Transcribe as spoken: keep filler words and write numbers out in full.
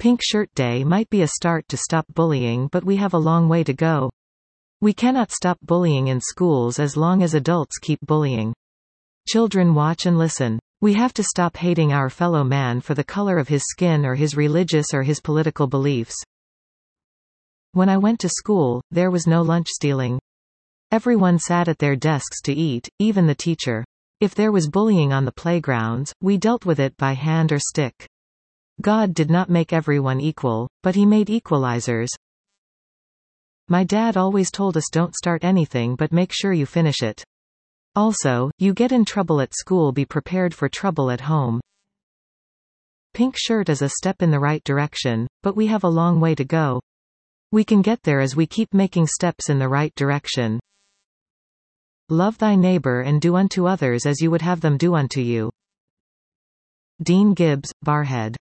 Pink Shirt Day might be a start to stop bullying, but we have a long way to go. We cannot stop bullying in schools as long as adults keep bullying. Children watch and listen. We have to stop hating our fellow man for the color of his skin or his religious or his political beliefs. When I went to school, there was no lunch stealing. Everyone sat at their desks to eat, even the teacher. If there was bullying on the playgrounds, we dealt with it by hand or stick. God did not make everyone equal, but He made equalizers. My dad always told us don't start anything but make sure you finish it. Also, you get in trouble at school, be prepared for trouble at home. Pink shirt is a step in the right direction, but we have a long way to go. We can get there as we keep making steps in the right direction. Love thy neighbor and do unto others as you would have them do unto you. Dean Gibbs, Barrhead.